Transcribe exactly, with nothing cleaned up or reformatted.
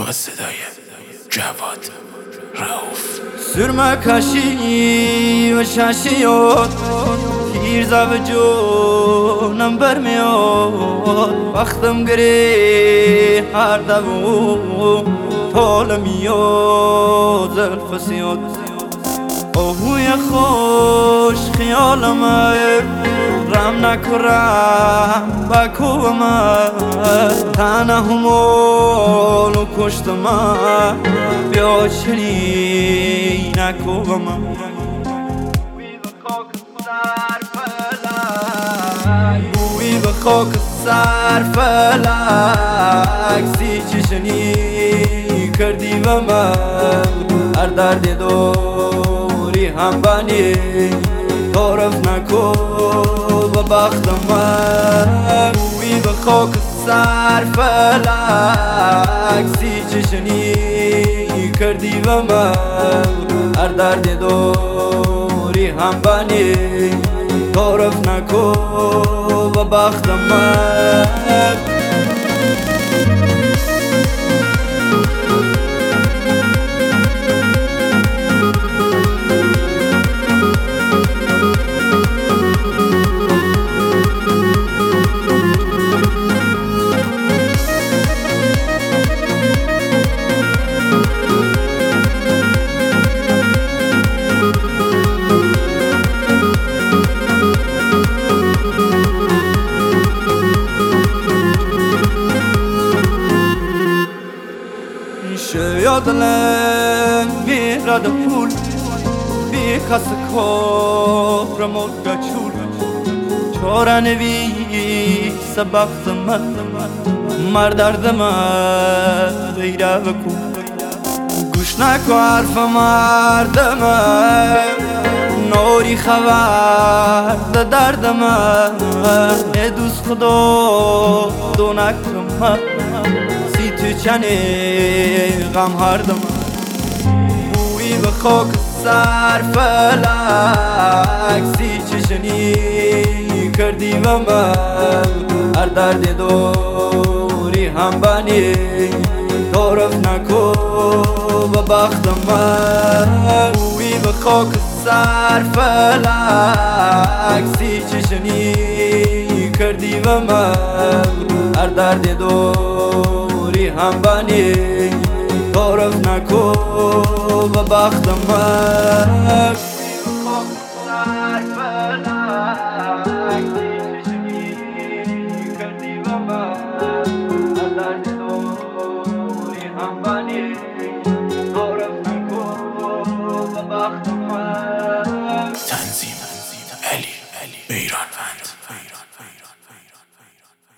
با صدای جواد رؤوف. سرمه کشی و ششیات تیرزه و جونم برمیاد، وقتم گری هر دوم طال میاد زلف سیاد. آهوی خوش خیالم رم نکرم بکوم تنه همال و کشتم بیا چنی نکوم. بوی به خاک سر فلک سی چشنی کردی و من هر درد دوری هم بانی تعرف نکو و بخت من. بوی به خاک سر فلک سی چشنی کردی و من هر درد دوری هم بانی تعرف نکو و بخت من. Yadlen mirad pul bi khas khor mod chul chora nevi sabakht ma mar dard ma ghayra ku gush nako harf mard ma nori khabar da dard ma e dost khuda do nakma تو چنه غم هر دم. بوی به خاک سر فلک سی چشنی کردی و من هر درد دوری هم بانی تعرف نکو و بخت من. بوی به خاک سر فلک سی چشنی کردی و من هر درد دوری هم بانی تعرف نکو و بخت من. تنظیم علی بیرانوند.